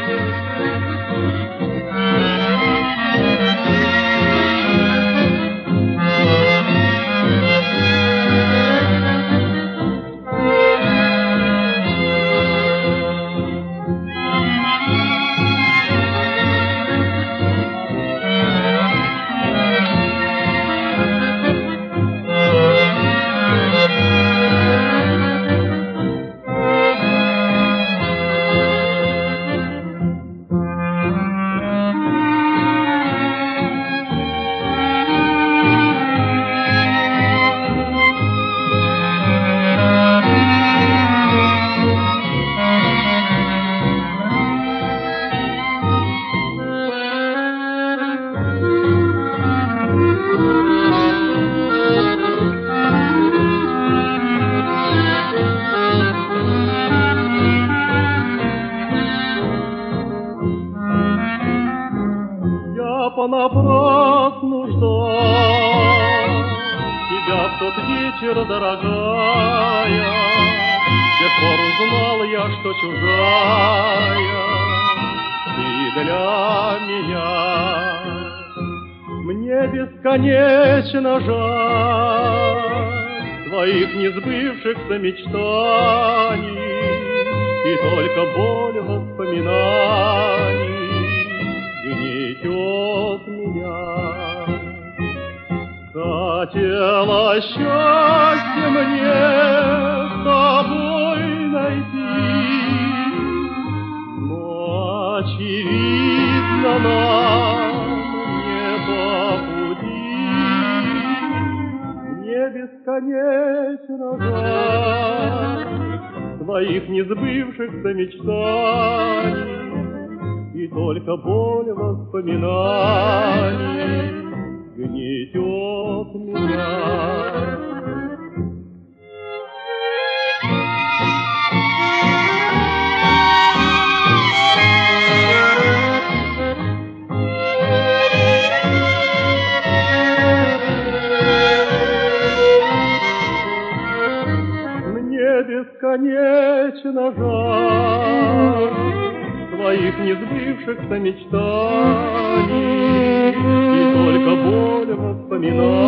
Понапрасну ждал тебя в тот вечер, дорогая. С тех пор узнал я, что чужая ты для меня. Мне бесконечно жаль твоих несбывшихся мечтаний, и только боль воспоминаний гнетет меня. Хотела счастье мне с тобой найти, но очевидно нам не по пути. Мне бесконечно жаль твоих несбывшихся мечтаний, и только боль воспоминаний гнетет меня. Мне бесконечно жаль твоих несбывшихся мечтаний, и только боль воспоминаний